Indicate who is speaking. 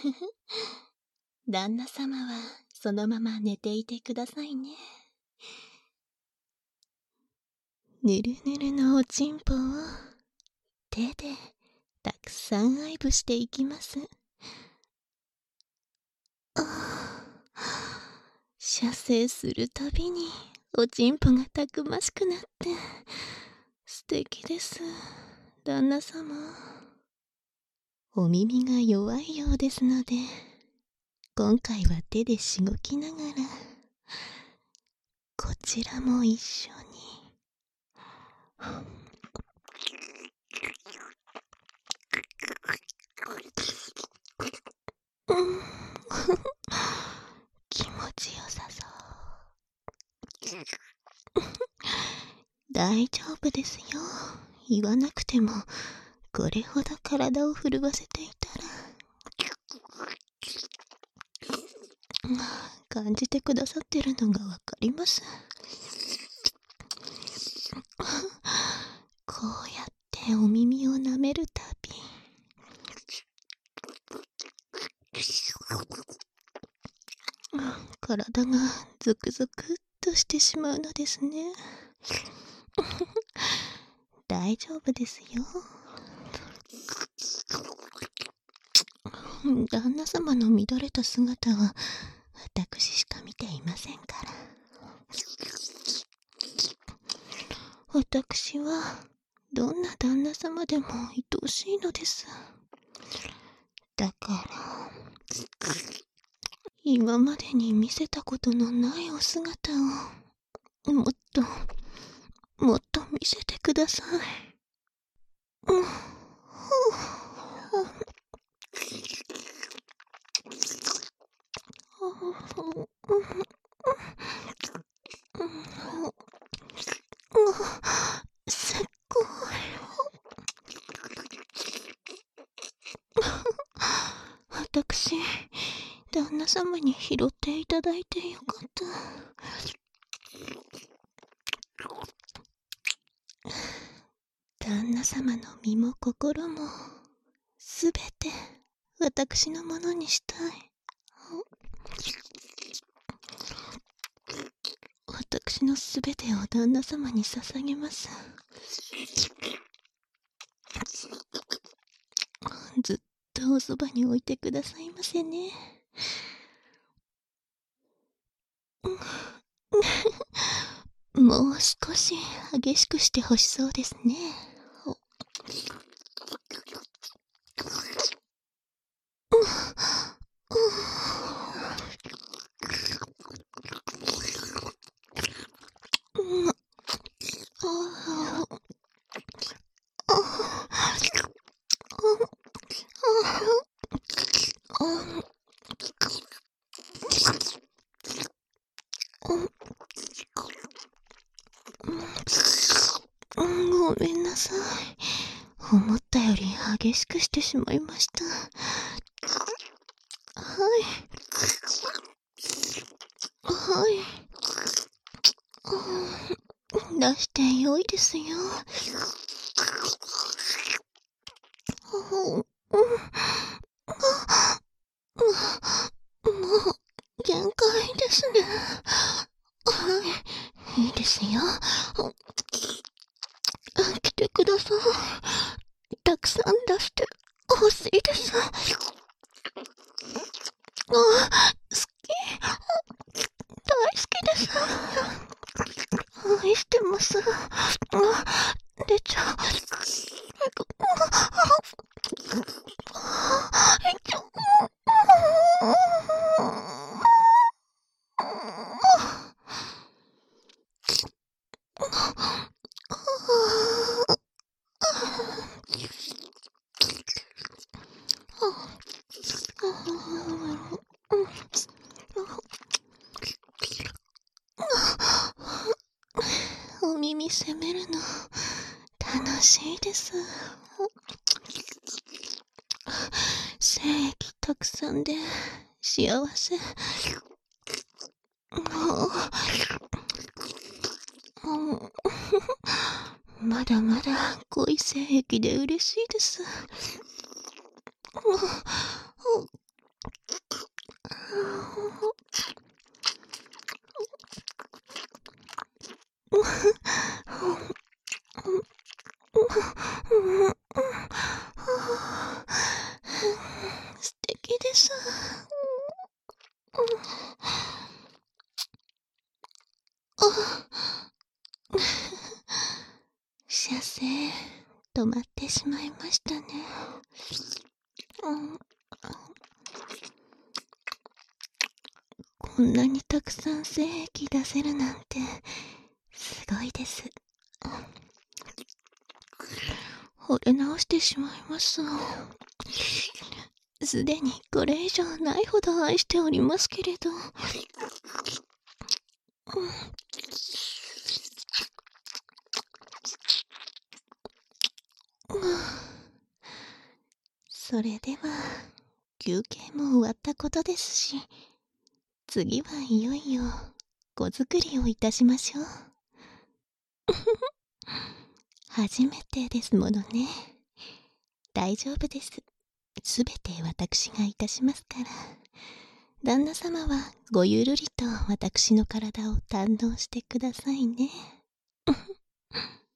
Speaker 1: 旦那様はそのまま寝ていてくださいね。ぬるぬるのおちんぽを手でたくさん愛撫していきます。射精するたびにおちんぽがたくましくなって素敵です、旦那様。お耳が弱いようですので、今回は手でしごきながらこちらも一緒に気持ちよさそう。大丈夫ですよ。言わなくてもこれほど体を震わせていたら感じてくださってるのがわかります。こうやってお耳を舐めるたび、体がゾクゾクっとしてしまうのですね。大丈夫ですよ。旦那様の乱れた姿は私しか見ていませんから。私はどんな旦那様でも愛おしいのです。だから今までに見せたことのないお姿をもっと見せてください。すっごい。私、旦那様に拾っていただいてよかった。旦那様の身も心もすべて私のものにしたい。私のすべてを旦那様に捧げます。ずっとおそばに置いてくださいませね。もう少し激しくしてほしそうですね。ごめんなさい。思ったより激しくしてしまいました。はい。出してよいですよ。もう限界ですね。はい、いいですよ。来てください。たくさん出してほしいです。好き。大好きです。愛してます。出ちゃう。お耳責めるの楽しいです。精液たくさんで幸せ。まだまだ濃い精液で嬉しいです。 きです。射精止まってしまいましたね。こんなにたくさん精液出せるなんてすごいです。惚れ直してしまいます。すでにこれ以上ないほど愛しておりますけれど。それでは休憩も終わったことですし、次はいよいよ子作りをいたしましょう。初めてですものね。大丈夫です。すべて私がいたしますから。旦那様はごゆるりと私の体を堪能してくださいね。